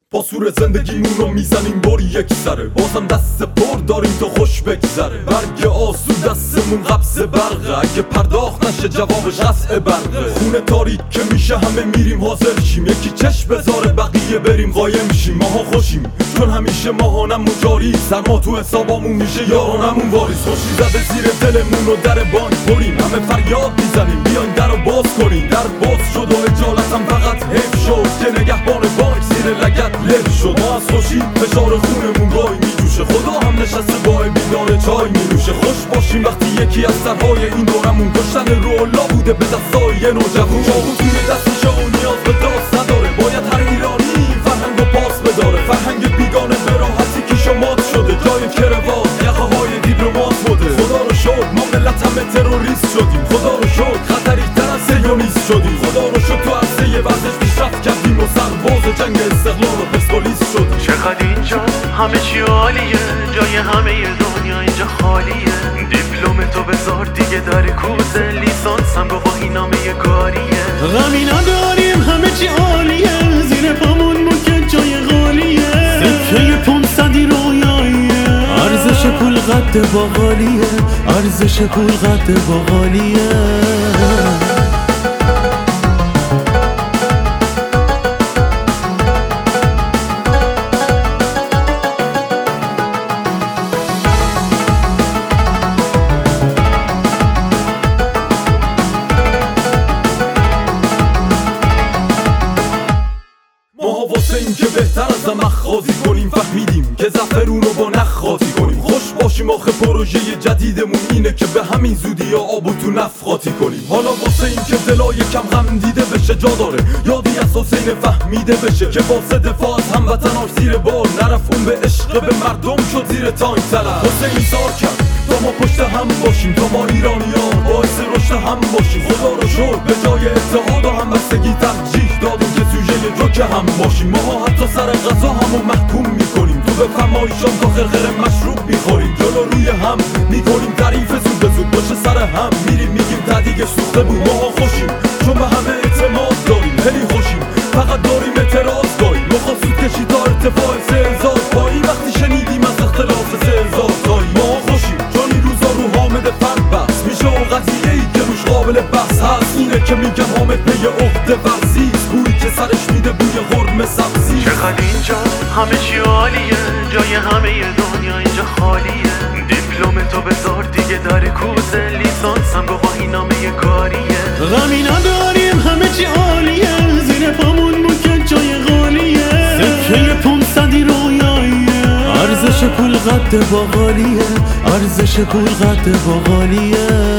با سور زندگیمون رو میزنیم باری یک سره، بازم دست پر داریم تا خوش بگذره. برگ آسو دستمون قبض برقه، اگه پرداخت نشه جوابش قطع برقه. خونه تاریک که میشه همه میریم حاضر شیم، یکی چشم بذاره بقیه بریم قایم شیم. ماها خوشیم چون همیشه ماهانمون جاری، سرما تو حسابامون میشه یارانمون واریس. خوشی زده زیر دلمون و در بانک بریم، همه فریاد میزنیم بیاین در رو باز کنیم. در باز شد و اجالتم فقط حیف شد که نگهبان بانک زیر لگد له شد. ما از خوشی فشار خونمون گای میجوشه، خدا هم نشسته با بیدار چای مینوشه. خوش باشیم وقتی یکی از سرهای این دورمون کشتن رولا بوده به دستای یه نوجوون. چاقو توی دستشه و نیاز به داست نداره، باید هر ایرانی فرهنگ و پاس بداره. فرهنگ بیگانه به راحتی کیشو مات شده، جای کروات یقه های دیپلمات بوده. خدا رو شکر ما ملت همه تروریست شدیم، خدا رو شکر خطری‌تر از سیونیست شدیم. خدا رو شکر تو عرصه ورزش پیشرفت کردیم و سرباز جنگ استقلال و پرسپولیس شدیم. چقدر اینجا همه چی عالیه، جای همه دنیا اینجا خالیه. دیپلم تو بذار دیگه در کوزه، لیسانسم گواهی نامه کاریه. غمی نداریم همه چی عالیه، زیر پامون ممکن جای غالیه. سکه 500 رویاییه، ارزش پول قد باقالیه، ارزش پول قد باقالیه. واسه این که بهتر از زمخ خازی کنیم، فهمیدیم که زفرون رو با نخ خاطی کنیم. خوش باشیم آخه پروژه جدیدمون اینه که به همین زودی یا آبو تو نف خاطی کنیم. حالا واسه این که دلای کم غم دیده بشه جا داره، یادی از حسین فهمیده بشه که واسه دفاع از هموطناش زیر بار نرفت. اون به عشق به مردم شد زیر تانک طلب. حسین ایثار کرد تا ما پشت هم باشیم، تا ما ایرانیان باعث رشد هم باشیم. خدا رو شکر به جای اتحاد و همبستگی ترجیح دادیم که سوژه جوک هم باشیم. ما حتی سر غذا همو محکوم میکنیم، تو به فرمایشان تا خرخر مشروب میخوریم. جلو روی هم میکنیم تعریف زود به زود، باشه سر هم میریم میگیم تعدیگش سوخته بود. ما خوشیم چون به همه اعتماد داریم، خیلی خوشیم فقط داریم اعتراض داریم. مخواستود کشید تا ارتفاع 3000 پایی، وقتی شنیدیم از اختلاف 3000 تایی. ما خوشیم چون این روزا رو حامد فرد بس میشه و قضیه ای که روش قابل بحث هست اینه که میگم حامد پی عهده ورزیست، بویی که سرش میده بوی قرمه سبزی. چقدر اینجا همه چی عالیه، جای همه دنیا اینجا خالیه. دیپلم تو بذار دیگه در کوزه، لیسانسم گواهی نامه کاریه. غمی نداریم همه چی عالیه، زیر پامون ممکن جای غالیه. سکه 500 رویاییه، ارزش پول قد باقالیه، ارزش پول قد باقالیه.